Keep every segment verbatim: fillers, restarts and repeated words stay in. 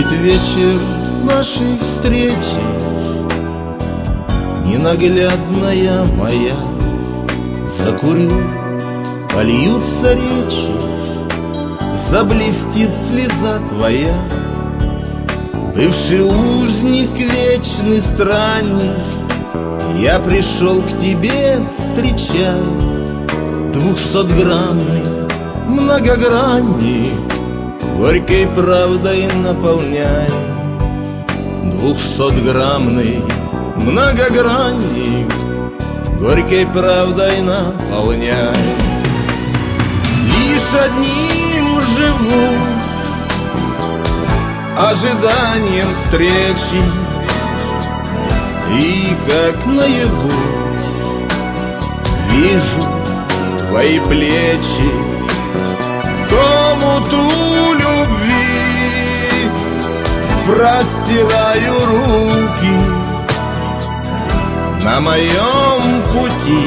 Наступит вечер нашей встречи, ненаглядная моя. Закурю, польются речи, заблестит слеза твоя. Бывший узник, вечный странник, я пришел к тебе встречать. Двухсотграммный многогранник горькой правдой наполняй. Двухсотграммный многогранник горькой правдой наполняй. Лишь одним живу, ожиданием встречи, и как наяву вижу твои плечи. Комнату любви простираю руки. На моем пути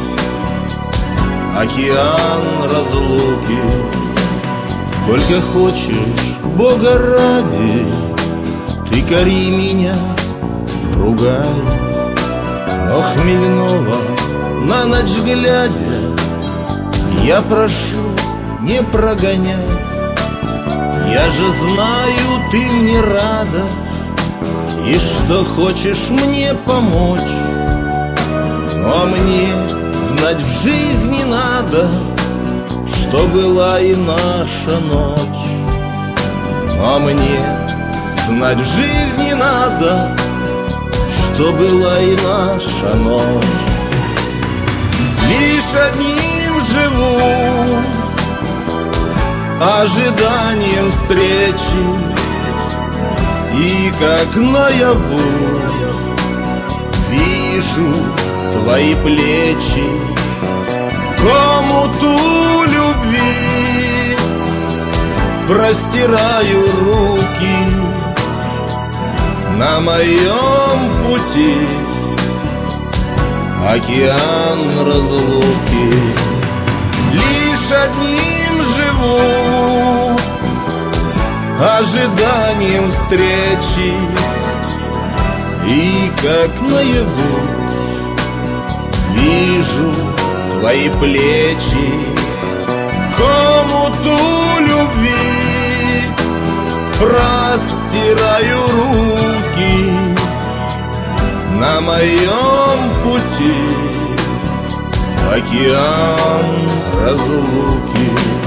океан разлуки. Сколько хочешь, Бога ради, ты кори меня, ругай, но хмельного на ночь глядя я прошу, не прогоняй. Я же знаю, ты мне рада, и что хочешь мне помочь. Но мне знать в жизни надо, что была и наша ночь. Но мне знать в жизни надо, что была и наша ночь. Лишь одним живу, ожиданием встречи, и как наяву вижу твои плечи. Комнату любви простираю руки. На моем пути океан разлуки. Лишь одним живу, ожиданием встречи, и как наяву вижу твои плечи. Комнату любви простираю руки. На моем пути океан разлуки.